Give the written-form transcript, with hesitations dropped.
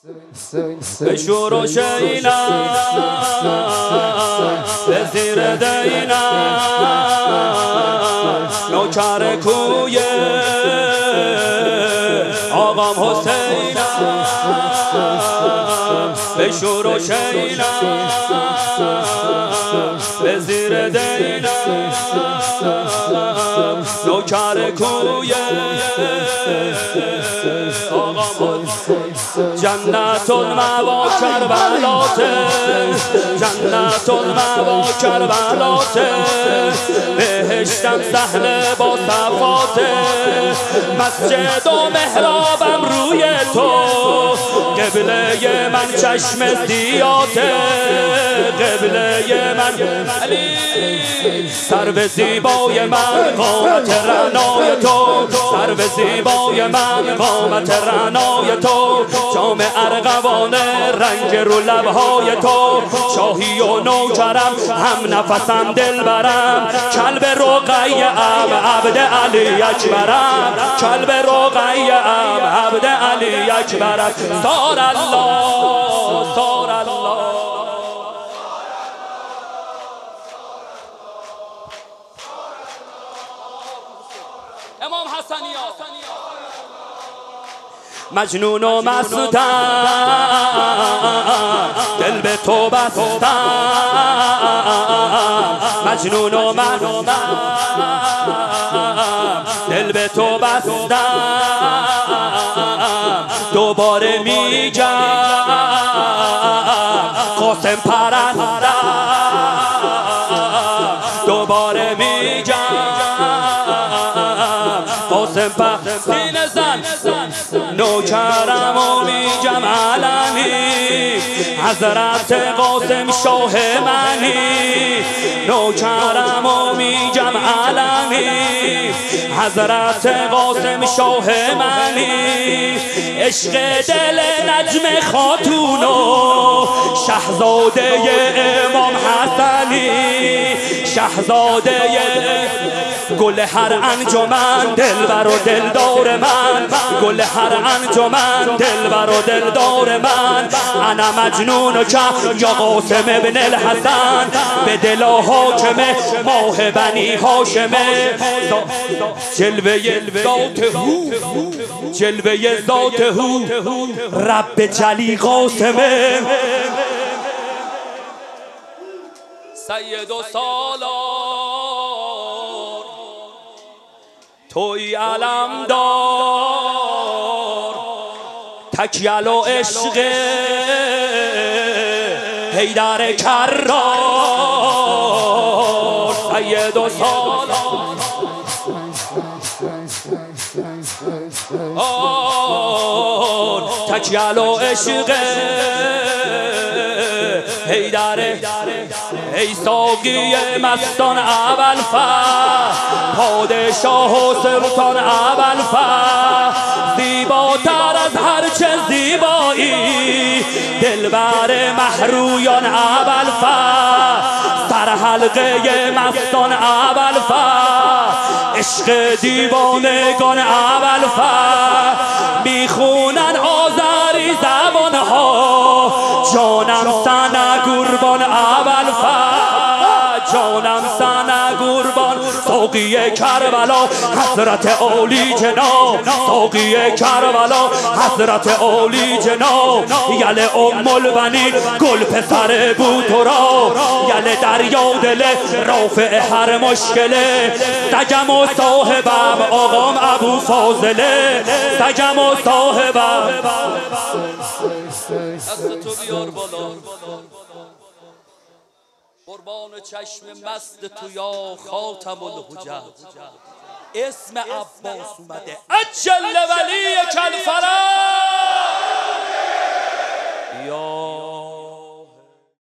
به شور شینا به زیر دینا نوکر کوی آقام حسین به شور و شینا به زیر دینا نوکر کوی آقام جنت المأوا کربلاته جنت المأوا کربلاته بهشتم سهل با صفاته مسجد و محرابم روی تو قبله من چشم زیاته قبله من علی سرو زیبای من قامت رعنای تو سرو زیبای من قامت رعنای تو جام ارغوان رنگ رو لبهای تو شاهی و نوکرم هم نفسم دلبرم کلب رقیه‌ام عبد علی اکبرم کلب رقیه‌ام عبد علی اکبرم سار الله سار الله امام حسنی مجنون و مستم دل به تو بستم مجنون و مستم دل به تو بستم دوباره میگم قاسم پرستم دوباره میگم قاسم پرستین زن نوکرم و میگم علمی حضرت قاسم شاه منی نوکرم و میگم علمی حضرت قاسم شاه منی عشق دل نجم خاتون و شهزاده امام حسنی شهزاده گل هر انجمن دلبر و دلدار من گل هر انجمن دلبر و دلدار من انا مجنون که یا قاسم ابن الحسن به دل حاکم ماه بنی هاشمه جلوه ذات هو جلوه ذات هو رب جلی قاسمه سید و سالار توی علم دار تکیل و عشق حیدر کرار سید و سالار تکیل و عشق حیدر ای ساقی مستان ابوالفضل پادشاه و سلطان ابوالفضل زیباتر از هرچه زیبایی دلبر محرویان ابوالفضل سر حلقه مستان ابوالفضل عشق دیوانگان ابوالفضل میخونن آذری زبانها جانم سنه قربان ابوالفضل جانم سنه قربان ساقی کربلا حضرت عالی جناب ساقی کربلا حضرت عالی جناب یل ام البنین گل پسر بود تو را یل دریا دل رافع هر مشکله سگم و صاحبم آقام ابو فاضله سگم و صاحبم دست تو بیار بالا قربان چشم مست تو یا خاتم الحجت اسم عباس اومده اجل ولی کل فرج